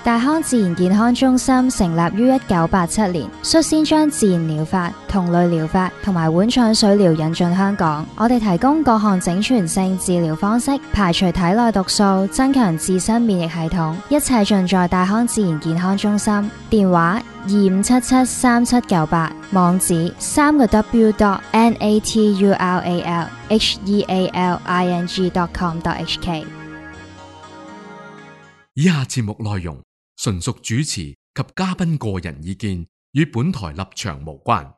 大康自然健康中心成立於1987年，率先將自然療法、同類療法同埋碗腸水療引進香港。我哋提供各項整全性治療方式，排除體內毒素，增強自身免疫系統，一切盡在大康自然健康中心。電話25773798，網址www.natural.healing.com.hk。 以下節目內容純屬主持及嘉賓個人意見，與本台立場無關。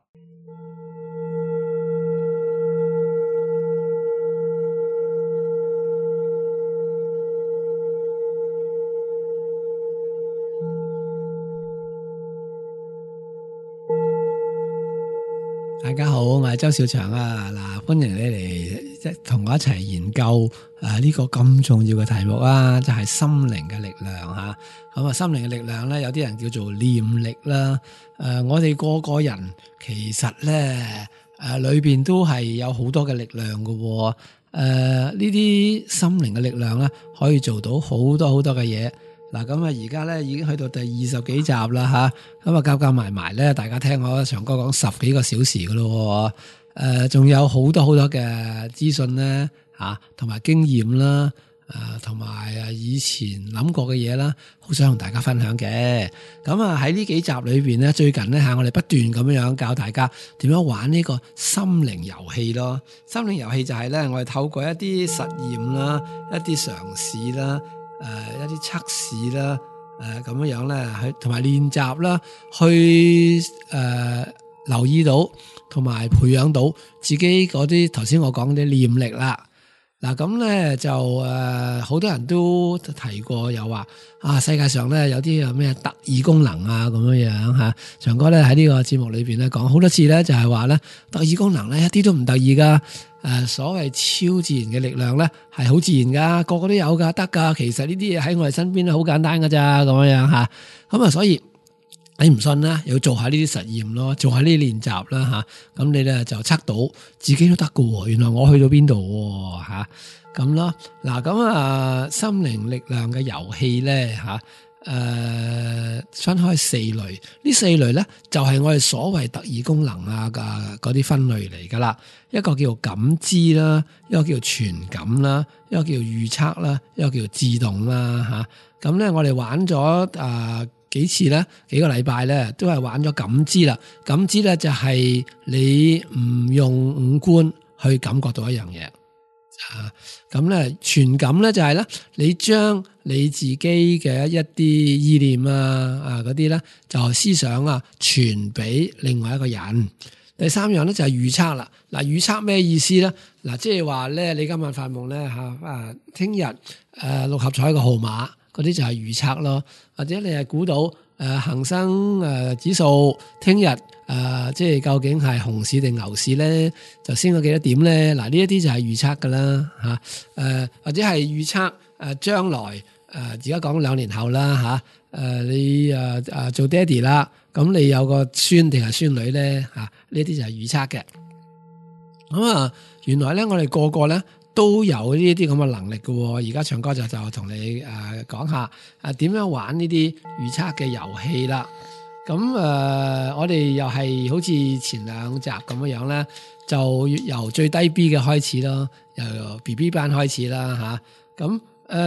大家好，我係周小祥啊！嗱，歡迎你嚟同我一齊研究呢個咁重要嘅題目啊，就係心靈嘅力量吓。咁啊，心靈嘅力量咧，有啲人叫做念力啦。我哋個個人其實咧裏邊都係有好多嘅力量㗎。呢啲心靈嘅力量咧，可以做到好多好多嘅嘢。嗱，咁啊，而家咧已經去到第20幾集啦吓，咁啊夾埋咧，大家聽我祥哥講10幾個小時噶咯，仲有好多好多嘅資訊咧吓，同埋經驗啦，同埋以前諗過嘅嘢啦，好想同大家分享嘅。咁啊喺呢幾集裏邊咧，最近咧我哋不斷咁樣教大家點樣玩呢個心靈遊戲咯。心靈遊戲就係咧，我哋透過一啲實驗啦，一啲嘗試啦。一啲測試啦，咁樣咧，去同埋練習啦，去留意到同埋培養到自己嗰啲頭先我講啲念力啦。嗱，咁咧就好多人都提過，又話世界上咧有啲咩特異功能啊咁樣吓。祥哥咧喺呢個節目裏邊咧講好多次咧，就係話咧特異功能咧一啲都唔特異噶。所謂超自然嘅力量咧係好自然噶，個個都有噶，得噶。其實呢啲嘢喺我哋身邊都好簡單噶咋，咁樣吓。咁啊，所以你唔信啦，要做下呢啲實驗咯，做下呢啲練習啦吓。咁你咧就測到自己都得噶。原來我去到邊度吓咁咯。嗱，咁心靈力量嘅遊戲咧吓。分開4類，呢4類咧就係我哋所謂特異功能啊嗰啲分類嚟噶啦。一個叫感知啦，一個叫傳感啦，一個叫預測啦，一個叫自動啦吓。咁咧我哋玩咗幾次咧，幾個禮拜咧都係玩咗感知啦。感知咧就係你唔用五官去感覺到一樣嘢。咁咧傳感咧就係咧，你將你自己嘅一啲意念嗰啲咧，就思想傳俾另外一個人。第3樣咧就係預測啦。嗱，預測咩意思咧？嗱，即係話咧，你今晚發夢咧聽日6合彩個號碼嗰啲就係預測咯。或者你係估到恒生指數聽日即係究竟係熊市定牛市咧，就升咗幾多點咧？嗱，呢一啲就係預測噶啦吓。或者係預測將來而家講2年後啦吓。你做爹哋啦，咁你有個孫定係孫女咧吓？呢啲就係預測嘅。咁原來咧我哋個個咧都有呢啲咁嘅能力嘅。而家祥哥就同你講下點樣玩呢啲預測嘅遊戲啦。咁我哋又係好似前2集咁樣咧，就由最低 B 嘅開始咯，由 BB 班開始啦吓。咁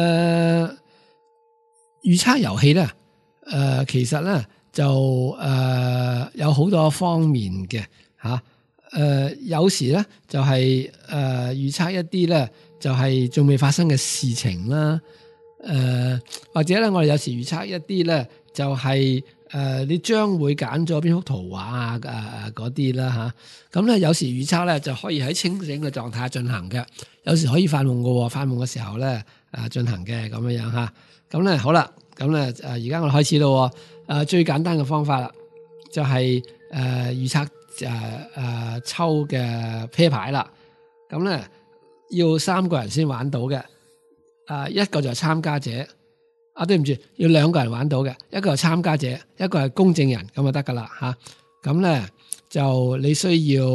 預測遊戲咧，其實咧就有好多方面嘅吓。有時咧就係預測一啲咧就係仲未發生嘅事情啦。或者咧我哋有時預測一啲咧就係你將會揀咗邊幅圖畫嗰啲啦吓。咁咧有時預測咧就可以喺清醒嘅狀態進行嘅，有時可以發夢嘅，發夢嘅時候咧進行嘅咁樣吓。咁咧好啦，咁咧而家我哋開始咯。最簡單嘅方法啦，就係預測抽嘅啤牌啦。咁咧要3個人先玩到嘅。一個就係參加者。對唔住，要2個人玩到嘅，一個係參加者，一個係公證人，咁就得噶啦吓。咁咧就你需要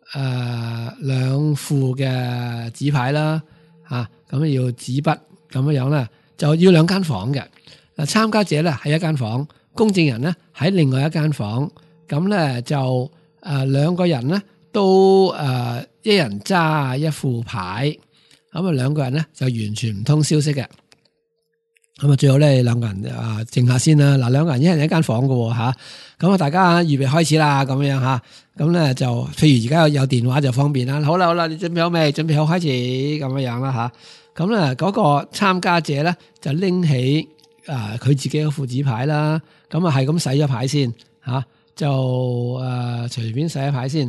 2副嘅紙牌啦吓，咁要紙筆咁樣咧，就要2間房嘅。 嗱，參加者咧喺一間房，公證人咧喺另外一間房，咁咧就兩個人咧都一人揸一副牌，咁啊兩個人咧就完全唔通消息嘅。咁啊最好咧兩個人靜下先啦。嗱，兩個人一人一間房嘅吓，咁啊大家預備開始啦，咁樣吓，咁咧就譬如而家有電話就方便啦。好啦，你準備好未？準備好開始咁樣啦吓。咁咧嗰個參加者咧就拎起佢自己嘅副紙牌啦，咁啊係咁洗咗牌先吓，就隨便洗咗牌先，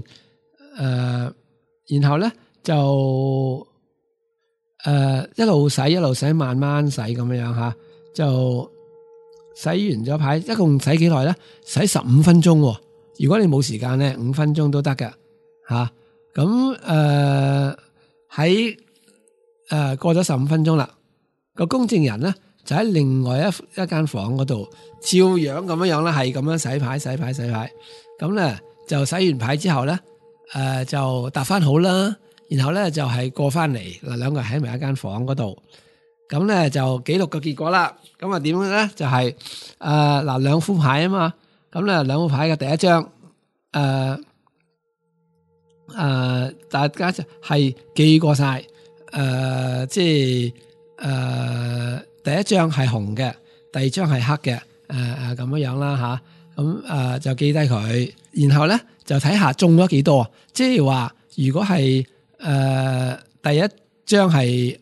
然後咧就一路洗，慢慢洗咁樣吓，就洗完咗牌，一共洗幾耐咧？洗15分鐘。如果你冇時間咧，5分鐘都得㗎吓。咁喺過咗15分鐘啦，個公證人咧就喺另外一間房嗰度，照樣咁樣啦，係咁樣洗牌。咁咧就洗完牌之後咧，就搭翻好啦。然後咧就係過翻嚟，嗱兩個人喺埋一間房嗰度，咁咧就記錄個結果啦。咁啊點咧？就係嗱兩副牌啊嘛，咁咧兩副牌嘅第一張，大家就係記過晒，即係第一張係紅嘅，第二張係黑嘅，咁樣啦吓，咁就記低佢，然後咧就睇下中咗幾多，即係話如果係第一張係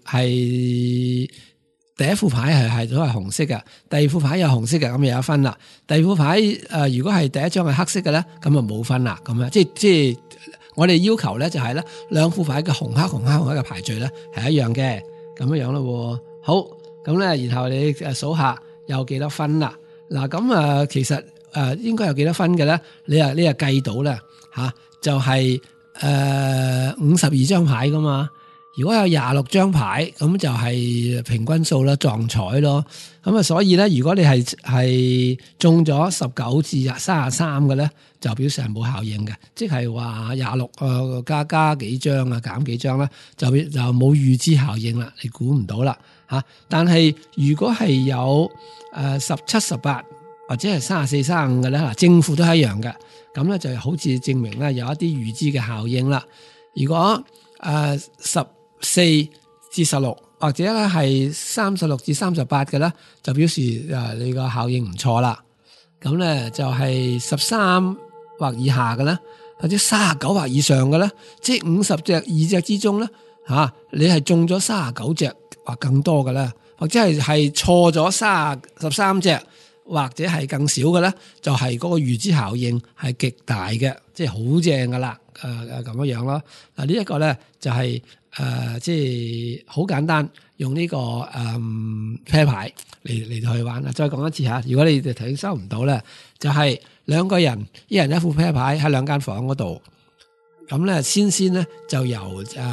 第一副牌係都係紅色嘅，第二副牌有紅色嘅，咁又有分啦。第二副牌如果係第一張係黑色嘅咧，咁就冇分啦。咁樣即係我哋要求咧就係咧兩副牌嘅紅黑嘅排序咧係一樣嘅，咁樣咯。好，咁咧然後你數下有幾多分啦。嗱咁其實應該有幾多分嘅咧？你又計到啦吓，就係52張牌噶嘛。如果有26張牌，咁就係平均數啦，撞彩咯。咁所以咧，如果你係中咗19至33嘅咧，就表示係冇效應嘅，即係話26加幾張減幾張啦，就冇預知效應啦，你估唔到啦吓。但係如果係有17、18或者係34、35嘅咧，嗱正負都係一樣嘅，咁咧就好似證明咧有一啲預知嘅效應啦。如果14至16或者咧係36至38嘅咧，就表示你個效應唔錯啦。咁咧就係13或以下嘅咧，或者39或以上嘅咧，即係50隻2隻之中咧你係中咗39隻或更多嘅咧，或者係錯咗13隻或者係更少嘅咧，就係嗰個預知效應係極大嘅，即係好正噶啦，咁樣咯。嗱呢一個咧就係即係好簡單，用呢個啤牌嚟到去玩啦。再講一次吓，如果你哋睇收唔到咧，就係兩個人一人一副啤牌喺兩間房嗰度，咁咧先咧就由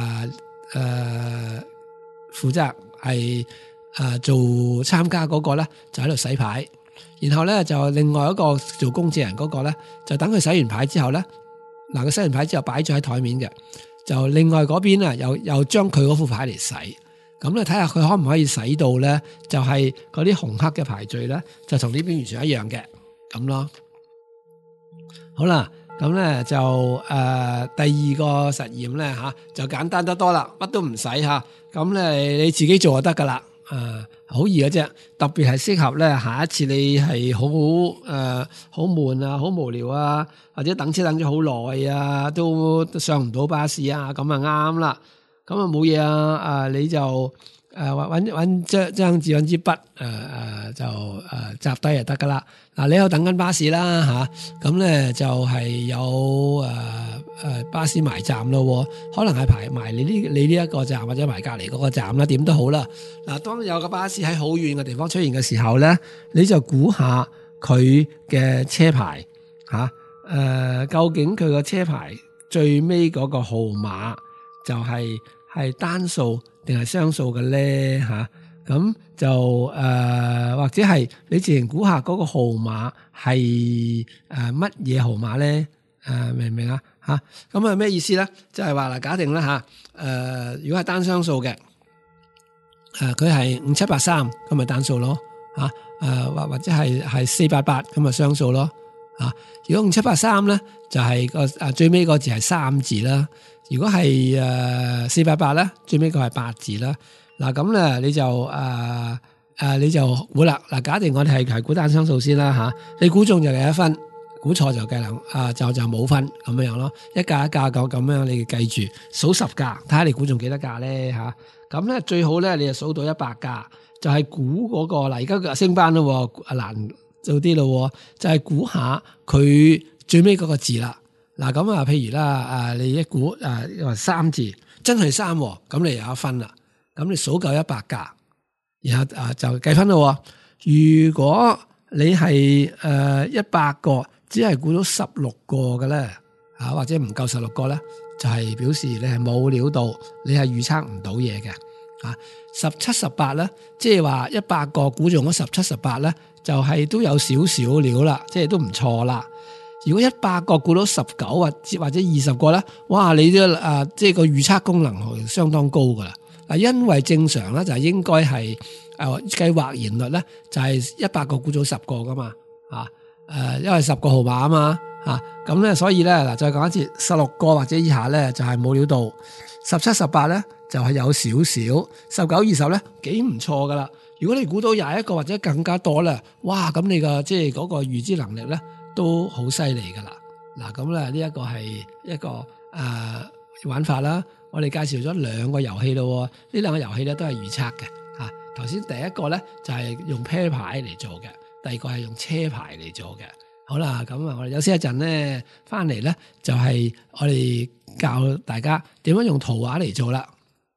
負責係做參加嗰個咧就喺度洗牌。然後咧就另外一個做公證人嗰個咧，就等佢洗完牌之後咧，嗱佢洗完牌之後擺咗喺台面嘅，就另外嗰邊啊又將佢嗰副牌嚟洗，咁咧睇下佢可唔可以洗到咧，就係嗰啲紅黑嘅排序咧，就同呢邊完全一樣嘅咁咯。好啦，咁咧就第二個實驗咧就簡單得多啦，乜都唔使吓，咁咧你自己做就得噶啦。好易嘅啫，特別係適合咧下一次你係好悶啊，好無聊啊，或者等車等咗好耐啊，都上唔到巴士啊，咁啊啱啦，咁啊冇嘢啊，你就搵張紙搵支筆就紮低就得噶啦。嗱，你喺度等緊巴士啦吓，咁咧就係有巴士埋站咯，可能係排埋你呢一個站或者埋隔籬嗰個站啦，點都好啦。嗱，當有個巴士喺好遠嘅地方出現嘅時候咧，你就估下佢嘅車牌究竟佢個車牌最尾嗰個號碼就係單數定係雙數嘅咧吓？咁就或者係你自然估下嗰個號碼係乜嘢號碼咧？明唔明啊？吓，咁啊咩意思咧？即係話嗱，假定啦吓，如果係單雙數嘅，佢係5783，咁咪單數咯吓。 或者係488咁啊雙數咯。如果用783咧，就係最尾個字係3字啦。如果係488咧，最尾個係8字啦。嗱咁咧你就估啦。嗱，假定我哋係估單雙數先啦嚇，你估中就計1分，估錯就計就冇分咁樣咯。一格一格咁樣，你記住數10格，睇下你估中幾多格咧嚇。咁咧最好咧，你就數到100格，就係估嗰個嗱，而家升班咯，難做啲咯，就係估下佢最尾嗰個字啦。嗱咁譬如啦，你一估話3字，真係3，咁你有1分啦。咁你數夠100格，然後就計分咯。如果你係100個，只係估到16個嘅咧，或者唔夠16個咧，就係表示你係冇料到，你係預測唔到嘢嘅。17、18咧，即係話100個估中咗17、18咧，就係都有少少料啦，即係都唔錯啦。如果100個估到19或者20個咧，哇！你都即係個預測功能係相當高噶啦。因為正常咧就係應該係計或然率咧，就係100個估到10個噶嘛，因為10個號碼啊嘛，咁咧所以咧嗱，再講一次，16個或者以下咧就係冇料到，17、18咧就係有少少，19、20咧幾唔錯噶啦。如果你估到21個或者更加多咧，哇！咁你個即係嗰個預知能力咧都好犀利噶啦。嗱，咁咧呢一個係一個玩法啦。我哋介紹咗2個遊戲咯，呢2個遊戲咧都係預測嘅。頭先第一個咧就係用啤牌嚟做嘅，第二個係用車牌嚟做嘅。好啦，咁我哋休息一陣咧，翻嚟咧就係我哋教大家點樣用圖畫嚟做啦。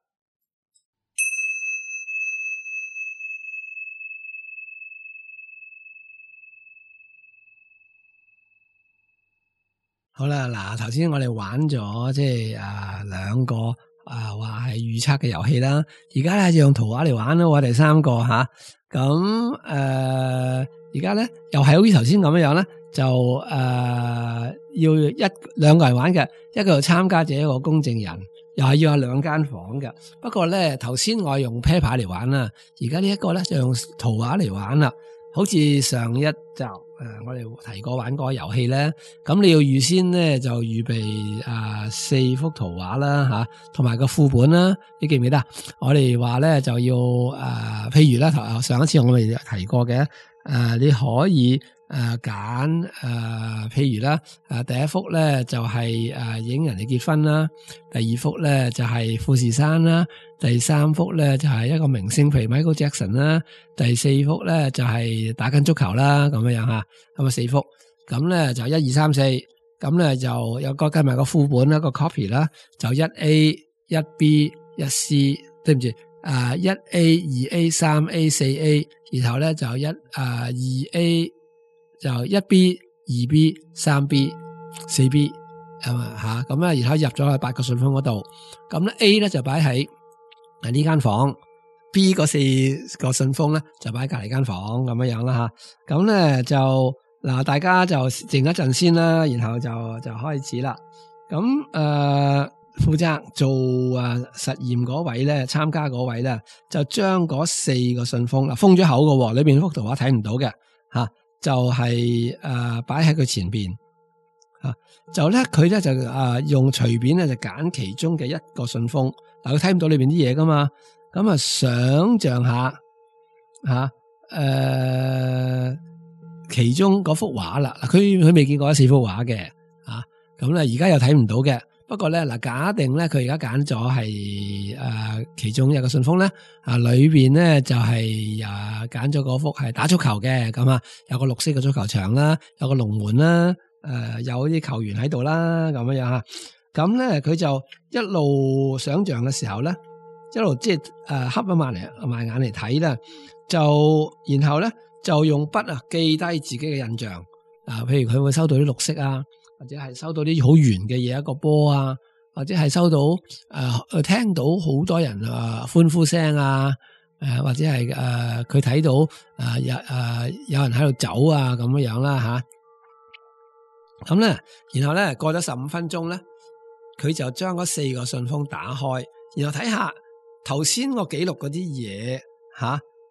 好啦，嗱，頭先我哋玩咗即係2個話係預測嘅遊戲啦，而家咧就用圖畫嚟玩咯。第3個吓，咁而家咧又係好似頭先咁樣咧，就要2個人玩嘅，一個參加者，一個公證人，又係要有2間房嘅。不過咧頭先我係用啤牌嚟玩啦，而家呢一個咧就用圖畫嚟玩啦。好似上一集我哋提過玩過遊戲咧，咁你要預先咧就預備4幅圖畫啦吓，同埋個副本啦。你記唔記得？我哋話咧就要譬如啦，上一次我哋提過嘅，你可以揀譬如啦，第一幅咧就係影人哋結婚啦，第二幅咧就係富士山啦，第3幅咧就係一個明星，譬如 Michael Jackson 啦，第4幅咧就係打緊足球啦，咁樣吓，咁4幅，咁咧就1、2、3、4，咁咧就有個計埋個副本啦，個 copy 啦，就 1A、1B、1C， 對唔住，1A、2A、3A、4A， 然後咧就2A。就 1B、2B、3B、4B 係嘛吓，咁咧然後入咗去8個信封嗰度，咁咧 A 咧就擺喺呢間房 ，B 嗰4個信封咧就擺喺隔籬間房咁樣啦吓，咁咧就嗱大家就靜一陣先啦，然後就開始啦。咁負責做實驗嗰位咧，參加嗰位咧就將嗰4個信封嗱封咗口嘅，裏邊幅圖畫睇唔到嘅吓。就係擺喺佢前邊，就咧佢咧就用隨便咧就揀其中嘅1個信封，嗱佢睇唔到裏邊啲嘢噶嘛，咁想象下其中嗰幅畫啦，佢未見過4幅畫嘅，咁咧而家又睇唔到嘅。不過咧嗱，假定咧佢而家揀咗係其中1個信封咧，裏邊咧就係揀咗嗰幅係打足球嘅，咁有個綠色嘅足球場啦，有個龍門啦，有啲球員喺度啦，咁樣吓。咁咧佢就一路想象嘅時候咧，一路即係瞌埋眼嚟睇啦，就然後咧就用筆記低自己嘅印象，譬如佢會收到啲綠色啊。或者係收到啲好圓嘅嘢，一個波啊，或者係收到聽到好多人歡呼聲啊，或者係佢睇到有人喺度走啊咁樣啦吓。咁咧，然後咧過咗15分鐘咧，佢就將嗰4個信封打開，然後睇下頭先我記錄嗰啲嘢吓，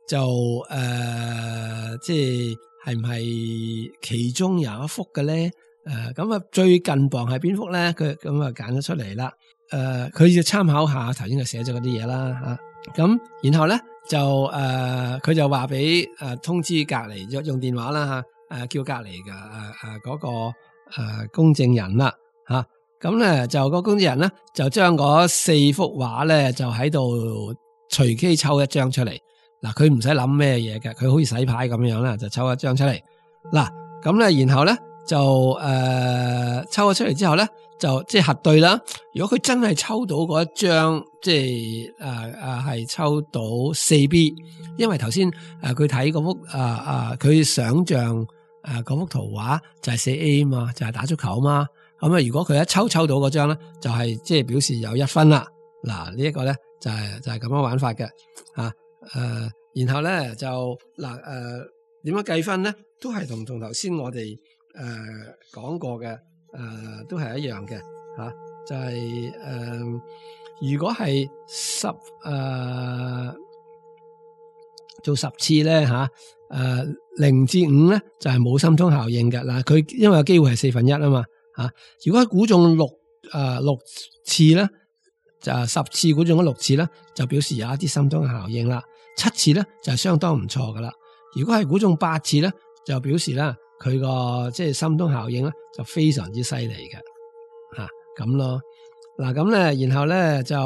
就即係唔係其中有一幅嘅咧？咁啊最近磅係邊幅咧？佢咁啊揀咗出嚟啦。佢要參考下頭先佢寫咗嗰啲嘢啦嚇。咁然後咧就佢就話俾通知隔離用電話啦嚇，叫隔離嘅嗰個公證人啦嚇。咁咧就個公證人咧就將嗰4幅畫咧就喺度隨機抽一張出嚟。嗱，佢唔使諗咩嘢嘅，佢好似洗牌咁樣啦，就抽一張出嚟。嗱，咁咧然後咧就抽咗出嚟之後咧，就即係核對啦。如果佢真係抽到嗰一張，即係係抽到4B，因為頭先佢睇嗰幅佢想象嗰幅圖畫就係4A 嘛，就係打足球嘛。咁啊，如果佢一抽到嗰張咧，就係即係表示有1分啦。嗱，呢一個咧就係咁樣玩法嘅然後咧就點樣計分咧？都係同頭先我哋講過嘅都係一樣嘅就係如果係做10次咧0至5咧就係冇心通效應嘅。嗱，佢因為有機會係1/4啊嘛如果估中6次咧，就10次估中咗6次咧，就表示有一啲心通效應啦。7次咧就係相當唔錯噶啦。如果係估中8次咧，就表示咧佢個即係心通效應咧就非常之犀利嘅咁咯。嗱咁咧，然後咧就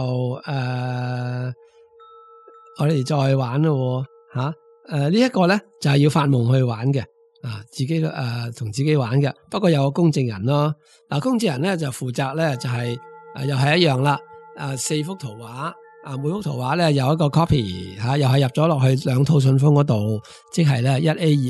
我哋再玩咯呢一個咧就係要發夢去玩嘅自己同自己玩嘅。不過有個公證人咯。嗱，公證人咧就負責咧就係又係一樣啦。4幅圖畫每幅圖畫咧有一個 copy 又係入咗落去2套信封嗰度，即係咧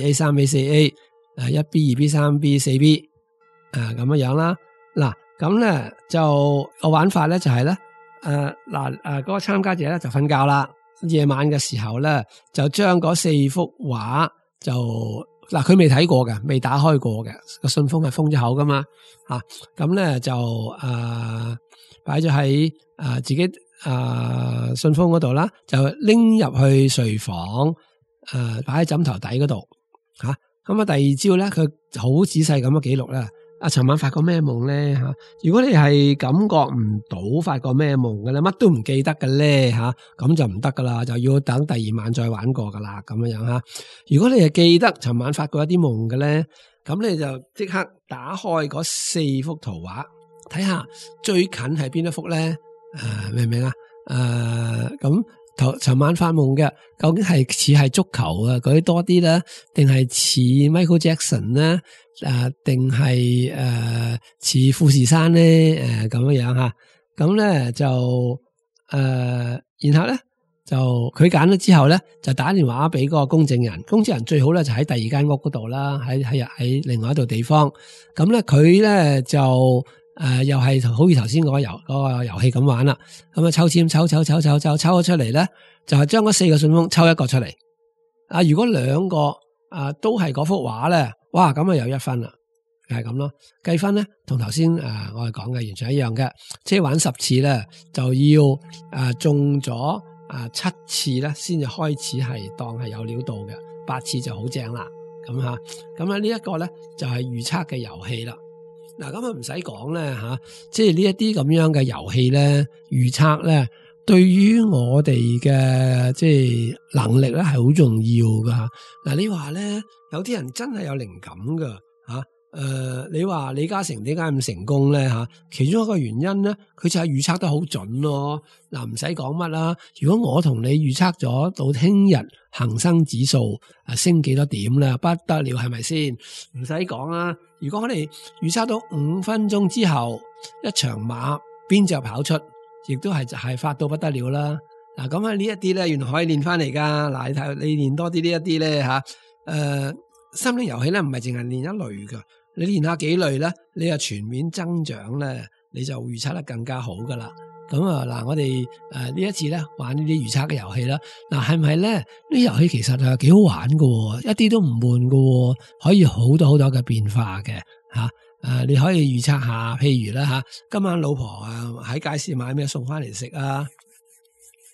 1A、2A、3A、4A 1B、2B、3B、4B 咁樣啦。嗱，咁咧就個玩法咧就係咧嗰個參加者咧就瞓覺啦。夜晚嘅時候咧就將嗰4幅畫就佢未睇過嘅，未打開過嘅，個信封係封咗口噶嘛咁咧就擺咗喺自己信封嗰度啦，就拎入去睡房擺喺枕頭底嗰度咁第二朝咧佢好仔細咁樣記錄啦。尋晚發過咩夢咧如果你係感覺唔到發過咩夢嘅咧，乜都唔記得嘅咧咁就唔得噶啦，就要等第2晚再玩過噶啦咁樣如果你係記得尋晚發過一啲夢嘅咧，咁你就即刻打開嗰4幅圖畫，睇下最近係邊一幅咧？明唔明啊？咁尋晚發夢嘅，究竟係似係足球嗰啲多啲咧，定係似 Michael Jackson 咧？定係似富士山咧？咁樣咁咧就然後咧就佢揀咗之後咧，就打電話俾嗰個公證人。公證人最好咧就喺第2間屋嗰度啦，喺另外一度地方。咁咧佢咧就又係好似頭先嗰個遊戲咁玩啦。咁抽籤抽咗出嚟咧，就係將嗰4個信封抽一個出嚟。如果2個都係嗰幅畫咧，哇咁啊有1分啦，係咁咯。計分咧同頭先我哋講嘅完全一樣嘅，即係玩10次咧就要中咗7次咧先至開始係當係有料到嘅，8次就好正啦。咁呢一個咧就係預測嘅遊戲啦。嗱咁唔使講咧即係呢一啲咁樣嘅遊戲咧預測咧，對於我哋嘅即係能力咧係好重要噶。嗱你話咧有啲人真係有靈感噶你話李嘉誠點解咁成功咧其中一個原因咧，佢就係預測得好準咯。嗱唔使講乜啦，如果我同你預測咗到聽日恒生指數升幾多點咧，不得了係咪先？唔使講啦。如果我哋預測到5分鐘之後一場馬邊隻跑出，亦都係發到不得了啦。嗱咁呢一啲咧，原來可以練翻嚟噶。嗱你睇你練多啲呢一啲咧心理遊戲咧唔係淨係練一類噶。你練下幾類咧，你又全面增長咧，你就預測得更加好噶啦。咁嗱，我哋呢一次咧玩呢啲預測嘅遊戲啦。嗱，係咪咧？呢啲遊戲其實係幾好玩噶，一啲都唔悶噶，可以好多好多嘅變化嘅你可以預測下，譬如啦今晚老婆喺街市買咩餸翻嚟食啊，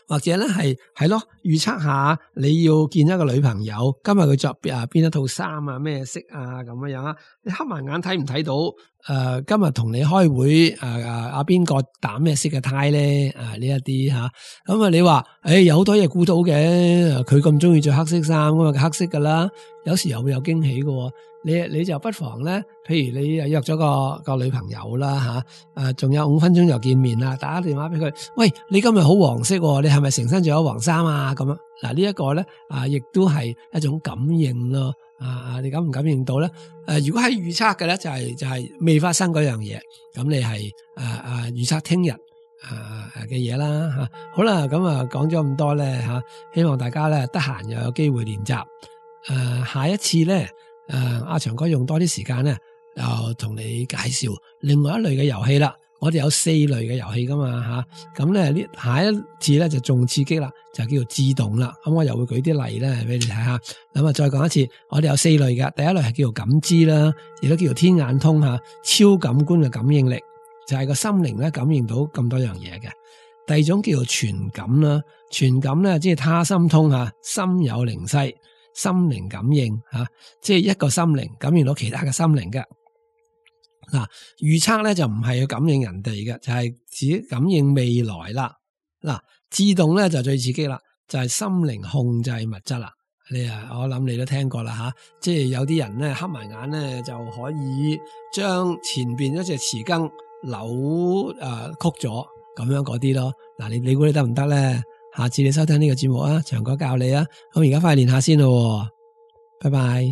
或者咧係咯預測下你要見一個女朋友，今日佢着邊一套衫啊，咩色啊咁樣啊，你黑埋眼睇唔睇到？今日同你開會阿邊個打咩色嘅呔咧？呢一啲吓，咁你話有好多嘢估到嘅，佢咁中意着黑色衫咁啊，黑色噶啦，有時又會有驚喜嘅。你就不妨咧，譬如你約咗個女朋友啦吓，仲有5分鐘就見面啦，打電話俾佢，喂，你今日好黃色，你係咪成身着咗黃衫啊？咁樣嗱，呢一個咧亦都係一種感應咯。你感唔感應到咧？如果係預測嘅咧，就係未發生嗰樣嘢，咁你係預測聽日嘅嘢啦吓。好啦，咁講咗咁多咧吓，希望大家咧得閒又有機會練習。下一次咧，阿祥哥用多啲時間咧，就同你介紹另外一類嘅遊戲啦。我哋有4類嘅遊戲噶嘛吓，咁咧下一次咧就仲刺激啦，就叫做自動啦。咁我又會舉啲例咧俾你睇下。咁再講一次，我哋有4類嘅，第一類係叫做感知啦，亦都叫做天眼通吓，超感官嘅感應力，就係個心靈咧感應到咁多樣嘢嘅。第二種叫做傳感啦，傳感咧即係他心通吓，心有靈犀，心靈感應吓，即係一個心靈感應到其他嘅心靈嘅。嗱，預測咧就唔係去感應人哋嘅，就係自己感應未來啦。嗱，自動咧就最刺激啦，就係心靈控制物質啦。我諗你都聽過啦吓，即係有啲人咧黑埋眼咧就可以將前邊一隻匙羹扭曲咗咁樣嗰啲咯。嗱，你估你得唔得咧？下次你收聽呢個節目啊，祥哥教你啊。咁而家快練下先咯，拜拜。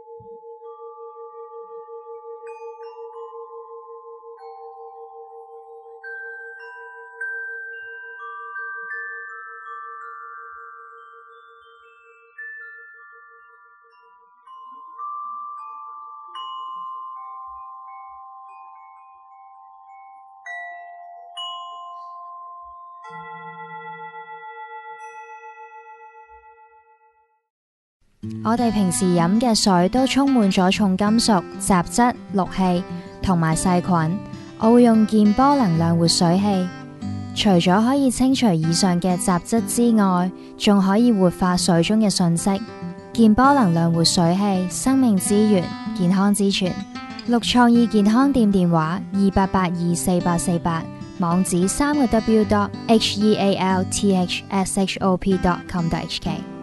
我哋平時飲嘅水都充滿咗重金屬、雜質、氯氣同埋細菌。我會用健波能量活水器，除咗可以清除以上嘅雜質之外，仲可以活化水中嘅信息。健波能量活水器，生命之源，健康之泉。綠創意健康店電話28824848，網址3個W.healthshop.com.hk。